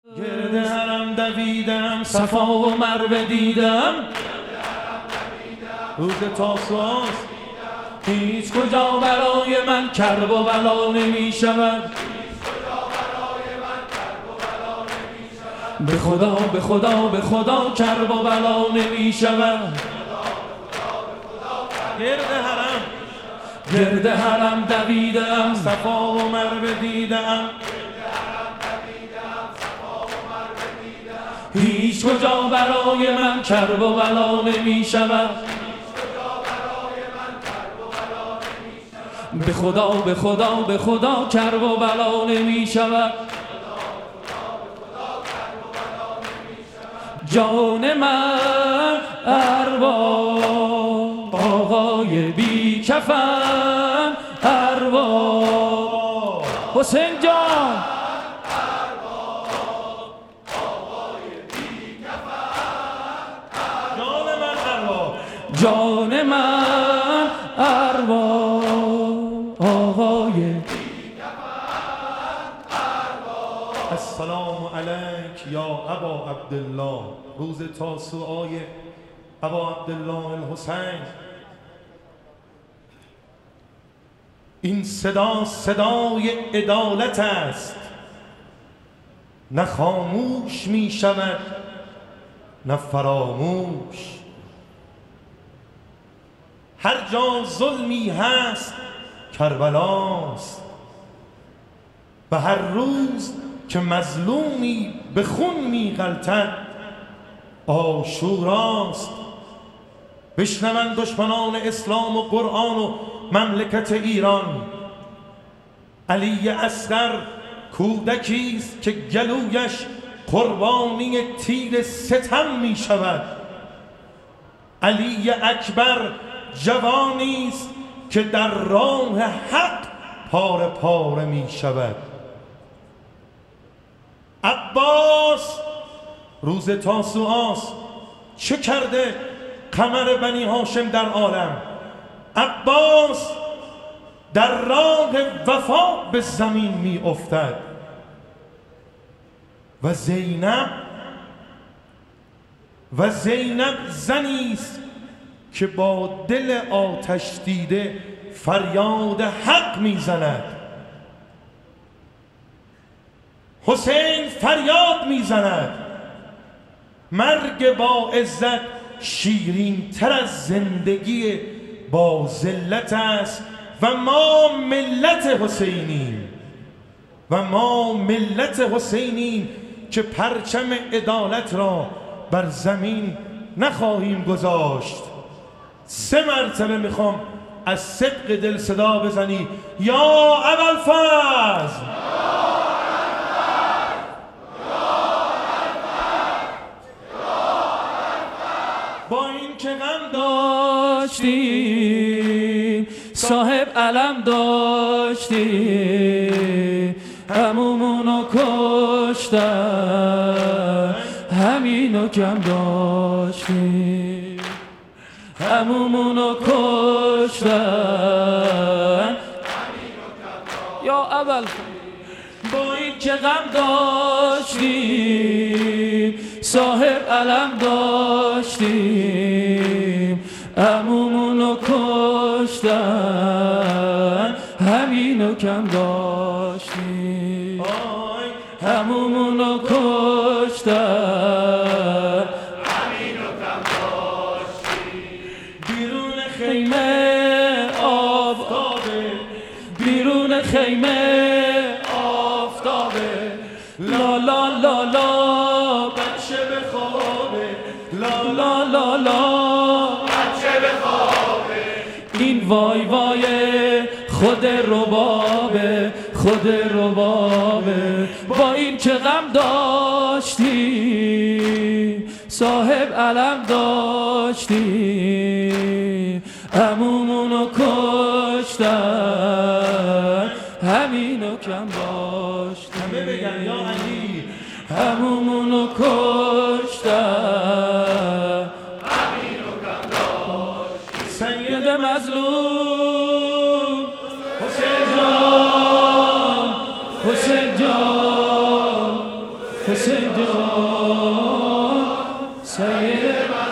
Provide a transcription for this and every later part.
گرد حرم دویدم، صفا و مروه دیدم، روز تاسوعاست هیچ کجا برای من کرب و بلا نمی شود. به خدا به خدا به خدا کرب و بلا نمی شود. گرد حرم دویدم، صفا و مروه دیدم، هیچ کجا برای من کرب و بلا نمی شود. به خدا به خدا به خدا کرب و بلا نمی شود. جان من ارواح آقای بی کفن، ارواح حسین جان، جان من ارواح آقای السلام علیک یا ابا عبدالله. روز تاسوعای ابا عبدالله الحسین. این صدا صدای عدالت است، نه خاموش می شود نه فراموش. هر جا ظلمی هست کربلاست و هر روز که مظلومی به خون می غلطد عاشوراست. بشنوند دشمنان اسلام و قرآن و مملکت ایران، علی اصغر کودکیست که گلویش قربانی تیر ستم می شود. علی اکبر جوانیست که در راه حق پاره پاره می شود. عباس روز تاسوعاست، چه کرده قمر بنی هاشم در عالم؟ عباس در راه وفا به زمین می افتد و زینب زنیست که با دل آتش دیده فریاد حق میزند. حسین فریاد میزند مرگ با عزت شیرین تر از زندگی با ذلت است و ما ملت حسینیم که پرچم عدالت را بر زمین نخواهیم گذاشت. 3 مرتبه میخوام از صدق دل صدا بزنی یا ابوالفضل. با این که غم داشتیم، صاحب علم داشتیم، عمومونو کشتن، همینو کم داشتیم، عمومونو کشتن. یا اول با این که غم داشتیم، صاحب علم داشتیم، عمومونو کشتن، همینو کم داشتیم، عمومونو کشتن، همینو کم داشتیم. بیرون خیمه آفتابه، بیرون خیمه آفتابه، لا لا لا لا بچه به خوابه، لا لا لا لا بچه به خوابه. این وای وای خود ربابه، خود ربابه. با این که غم داشتیم، صاحب علم داشتیم، عمومونو کشتن، همینو کم داشتیم. همه بگن یا علی. عمومونو کشتن، همینو کم داشتیم. سید مظلوم حسین جان، حسین جان، حسین جان سید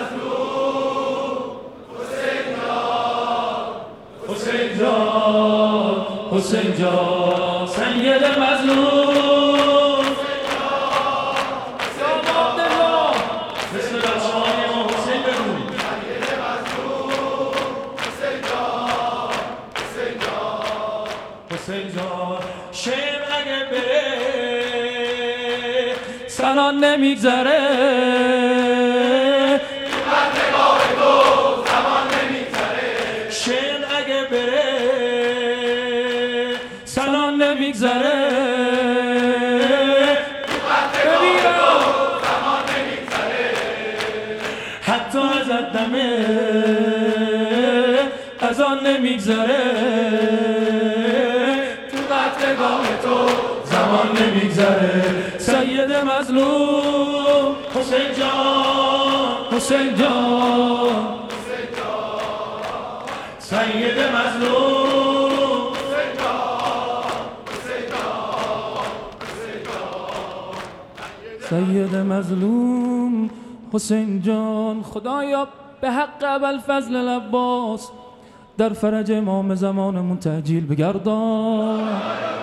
حسین جان حسین جان سید مظلوم مثل بچه‌های ما حسین بگو حسین جان شعر اگه بره سنان نمیگذره شعر اگه بره سنان نمیگذره حتی از دمه از آن نمیگذره تو قتلگاه تو زمان نمیگذره سید مظلوم حسین جان حسین جان سید مظلوم سید مظلوم حسین جان خدایا به حق ابوالفضل العباس در فرج امام زمانمون تعجیل بگردان